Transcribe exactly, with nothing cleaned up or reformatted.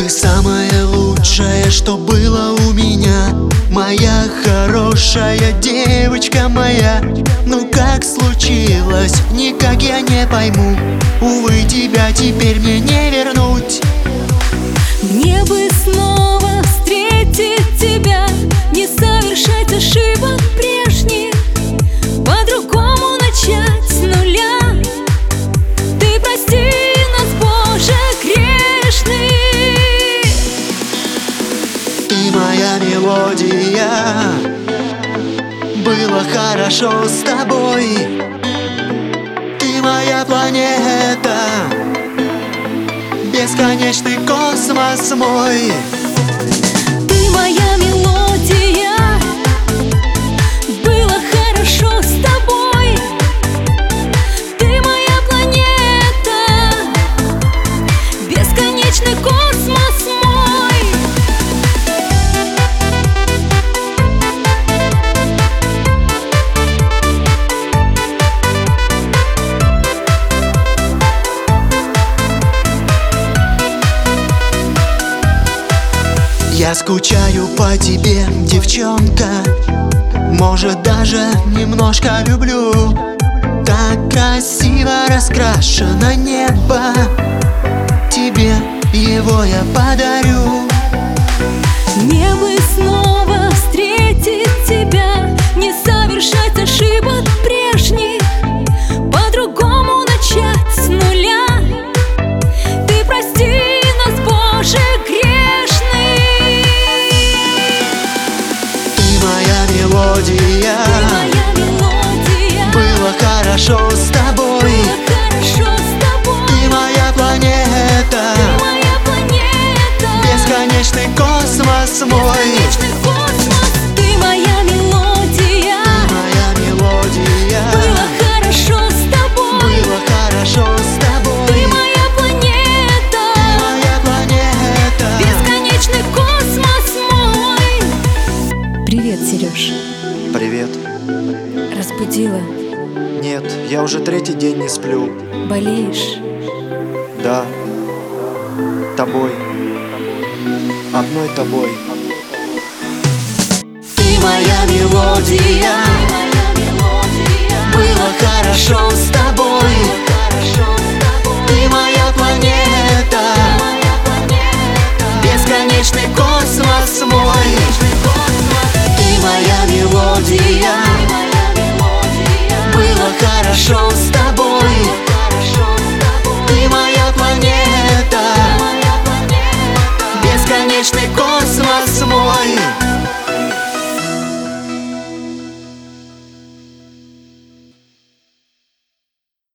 Ты самое лучшее, что было у меня, моя хорошая девочка моя. Ну как случилось, никак я не пойму. Увы, тебя теперь мне не вернуть. Мне бы снова встретить тебя, не совершать ошибок прежних, по-другому начать с нуля. Ты прости нас, Боже, грешных. Ты моя мелодия, было хорошо с тобой. Ты моя планета, бесконечный космос мой. Ты моя мелодия, было хорошо с тобой. Ты моя планета, бесконечный космос мой. Я скучаю по тебе, девчонка, может, даже немножко люблю. Так красиво раскрашено небо, тебе его я подарю. Мне бы снова встретить тебя, не совершать ошибок прежних, по-другому начать с нуля. Ты прости нас, Боже, грешных. Ты моя мелодия, Ты моя мелодия, было хорошо с тобой. было хорошо с тобой. Ты моя планета, Ты моя планета, бесконечный космос мой. бесконечный космос. Ты моя мелодия, Моя мелодия, было хорошо с тобой. было хорошо с тобой. Ты моя планета, Моя планета, бесконечный космос мой. Привет, Сереж. Привет. Разбудила? Нет, я уже третий день не сплю. Болеешь? Да. Тобой. Одной тобой. ты моя мелодия, было хорошо с тобой. Ты моя планета, бесконечный космос мой. Ты моя мелодия, было хорошо с тобой.